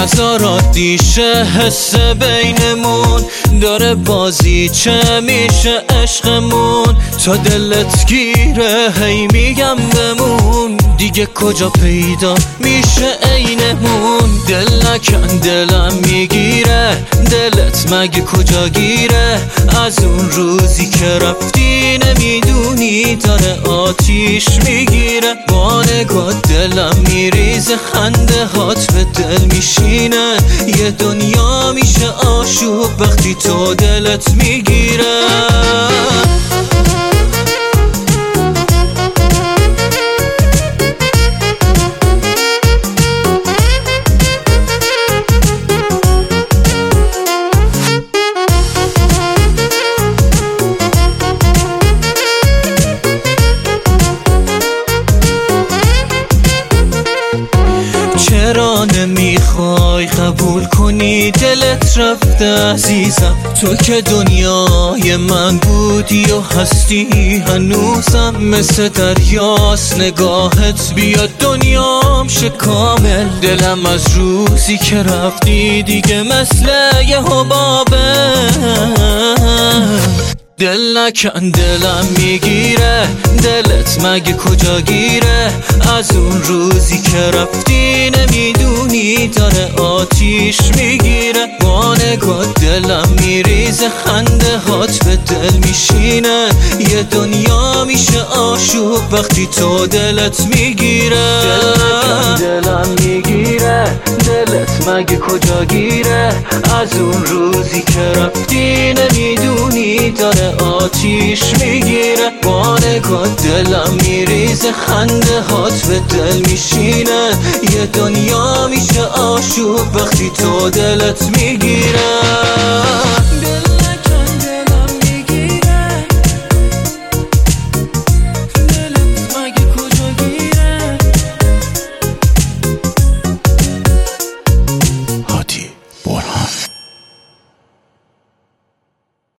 نظرات دیشه حس بینمون داره بازی چه میشه عشقمون تا دلت گیره هی میگم بمون دیگه کجا پیدا میشه عینمون دل نکن دلم میگیره دلت مگه کجا گیره از اون روزی که رفتی نمیدونی داره آتیش میگیره با نگاه دلم میریزه خنده هات به دل میشینه یه دنیا میشه آشوب وقتی تو دلت میگیره چرا نمیخوای قبول کنی دلت رفته عزیزم تو که دنیای من بودی و هستی هنوزم مثل دریاست نگاهت بیاد دنیام شه کامل دلم از روزی که رفتی دیگه مثل یه حبابه دل نکن دلم میگیره دلت مگه کجا گیره از اون روزی که رفتی نمیدونی داره آتیش میگیره با نگاه دلم میریزه خنده هات به دل میشینه یه دنیا میشه آشوب وقتی تو دلت میگیره دل نکن دلم میگیره دلت مگه کجا گیره از اون روزی که رفتی نمیدونی داره آتیش میگیره با نگاه دلم میریزه خنده هات به دل میشینه یه دنیا میشه آشوب وقتی تو دلت میگیره